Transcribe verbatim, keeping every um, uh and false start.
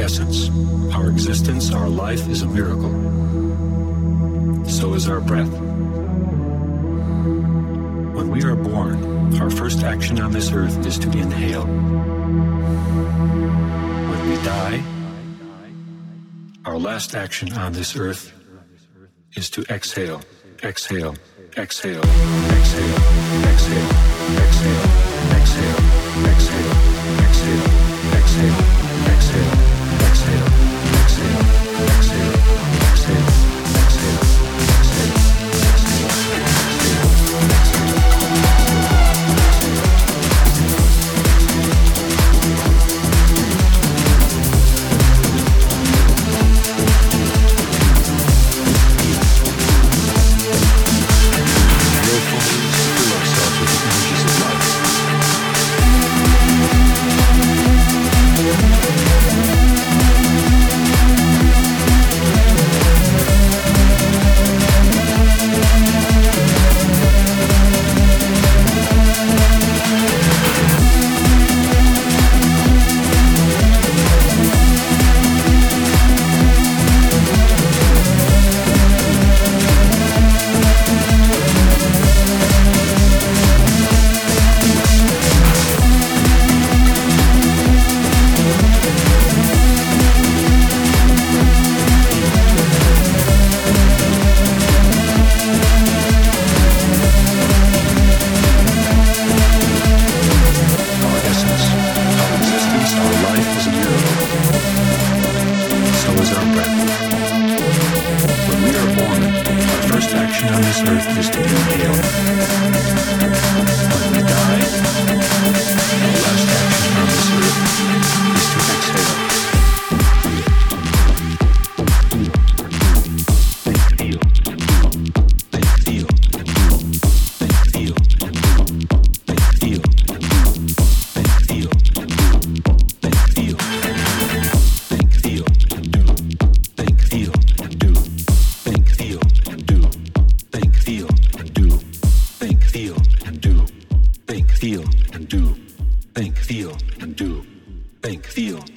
essence, our existence, our life is a miracle. So is our breath. When we are born, our first action on this earth is to inhale. When we die, our last action on this earth is to exhale, exhale, exhale, exhale, exhale, exhale, exhale, exhale, exhale, exhale, exhale, exhale, exhale, exhale, exhale, exhale, feel and do, think, feel and do, think, feel.